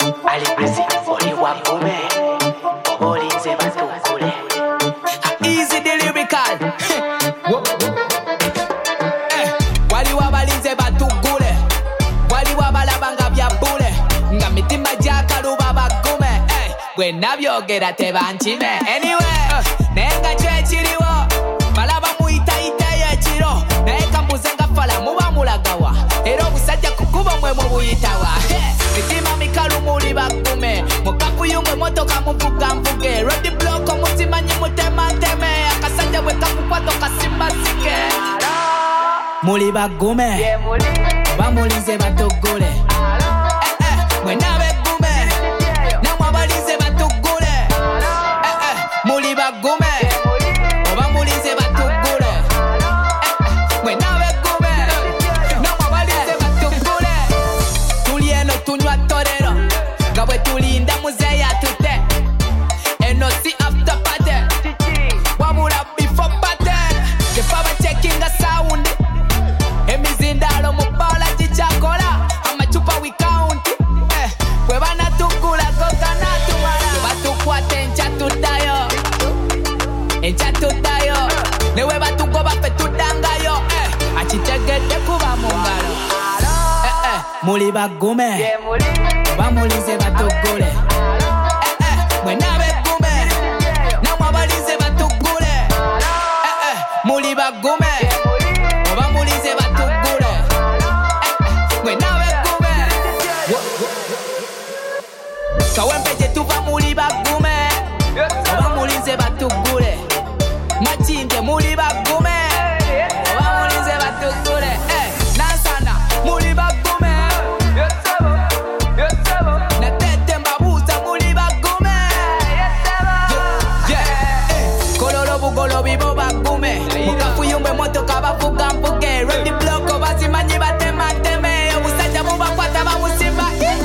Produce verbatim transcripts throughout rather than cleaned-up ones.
Ali Breezy, oli wakume, obolinze batukule. Easy the lyrical. Eh, wali wabalinze batukule, wali wabalabanga byabule, nga mitima gyakaluba bagume. Eh, bwe nabyogera tebankime. Anyway, uh, nenga kyekiriwo, balaba muyitayita y'ekiro, naye kambuze nga fala muba mulagawa, era obusajja kukuba mwe mubuyitawa. Mitima mikalu muli bakume, mukakuyungwe motoka muvuga mvuge, road block omutima nyi mutema nteme, akasajja bwe kakukwata kasimba sike. Muli bagume, bamulinze batugule. Eh eh, mwena begume, namwe abalinze batugule. Eh eh, muli bagume, oba mulinze batugule. Eh eh, mwena begume, namwe abalinze batugule. Tuli eno tunywa torero, nga bwe tulinda muzeeya tute. Eno si after party, wabula before party. Tefa bacheckinga sound, emizindalo mu bala gikyakola, amacupa we count. Eh, bwe banatukula koka natumala, batukwata enkya tuddayo, enkya tuddayo, ne we batugoba ffe tuddangayo. Eh, akitegedde kuba mu ngalo. Eh eh, muli bagume, bamulinze batugule. Eh eh, mwena begume, namwe abalinze batugule. Eh eh, muli bagume, oba mulinze batugule. Eh eh, mwena begume. Kawempe gye tuva muli bagume, oba mulinze batugule. Makindye muli bagume, oba mulinze batugule. Eh, Nansana muli bagume, na Tete Mbabuuza muli bagume. Yeah, eh, Kololo bugolo bibo bagume, mukafuyumbe motoka bavuga mvuge, road block bazimanyi batema nteme, obusajja bubakwata bamusimba.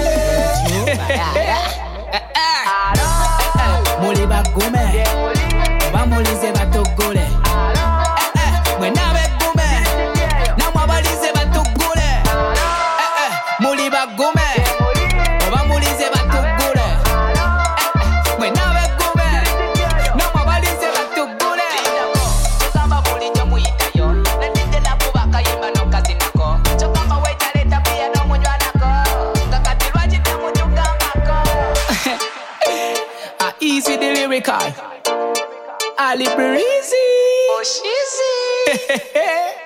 Muli bagume, bamulinze batugule. Eh eh, mwena begume, namwe abalinze batugule. Eh eh, muli bagume, oba mulinze batugule. Eh eh, mwena begume, namwe abalinze batugule. Tugamba bulijjo muyitayo, ne didde nakuba akayimba n'okazinako, kyokka weetaleta bbiya n'omunywanako, nga kati lwaki temutugambako. Ah, easy the lyrical. Ali Breezy. Oh, she's